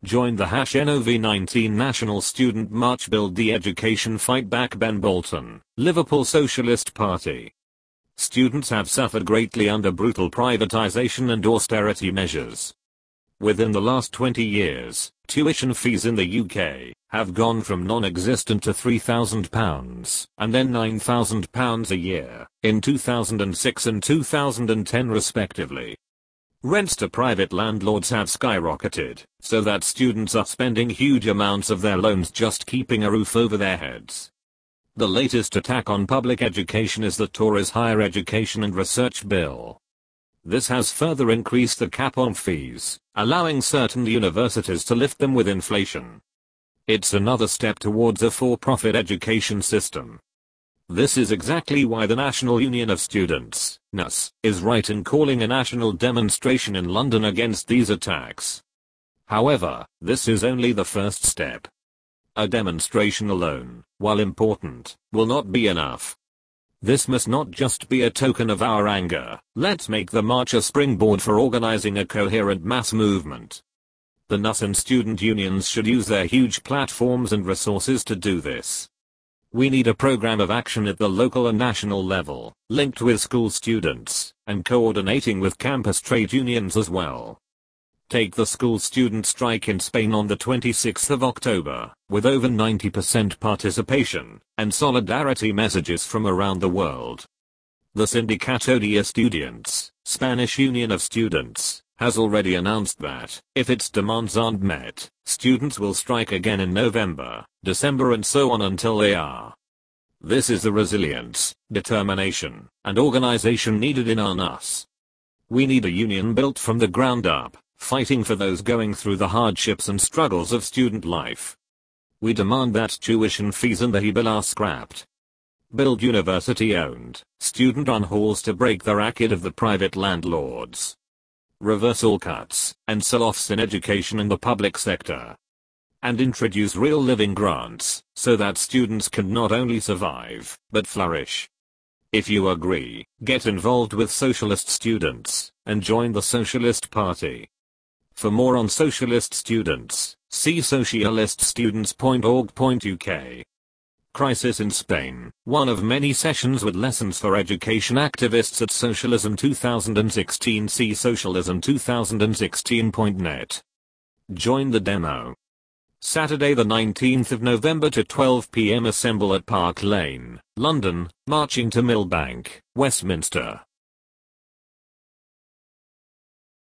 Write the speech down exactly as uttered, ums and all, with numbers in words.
Join the hash N O V nineteen National Student March. Build the education fight back. Ben Bolton, Liverpool Socialist Party. Students have suffered greatly under brutal privatization and austerity measures. Within the last twenty years, tuition fees in the U K have gone from non-existent to three thousand pounds and then nine thousand pounds a year in two thousand six and two thousand ten respectively. Rents to private landlords have skyrocketed, so that students are spending huge amounts of their loans just keeping a roof over their heads. The latest attack on public education is the Tories' Higher Education and Research Bill. This has further increased the cap on fees, allowing certain universities to lift them with inflation. It's another step towards a for-profit education system. This is exactly why the National Union of Students, N U S, is right in calling a national demonstration in London against these attacks. However, this is only the first step. A demonstration alone, while important, will not be enough. This must not just be a token of our anger. Let's make the march a springboard for organizing a coherent mass movement. The N U S and student unions should use their huge platforms and resources to do this. We need a program of action at the local and national level, linked with school students, and coordinating with campus trade unions as well. Take the school student strike in Spain on the twenty-sixth of October, with over ninety percent participation, and solidarity messages from around the world. The Sindicato de Estudiantes, Spanish Union of Students, has already announced that, if its demands aren't met, students will strike again in November, December and so on until they are. This is the resilience, determination, and organization needed in our N U S. We need a union built from the ground up, fighting for those going through the hardships and struggles of student life. We demand that tuition fees and the H E bill are scrapped. Build university-owned, student-run halls to break the racket of the private landlords. Reverse all cuts and sell-offs in education and the public sector. And introduce real living grants, so that students can not only survive, but flourish. If you agree, get involved with socialist students, and join the Socialist Party. For more on socialist students, see socialist students dot org dot U K. Crisis in Spain, one of many sessions with lessons for education activists at Socialism twenty sixteen. See socialism twenty sixteen dot net. Join the demo. Saturday the nineteenth of November to twelve p m Assemble at Park Lane, London, marching to Millbank, Westminster.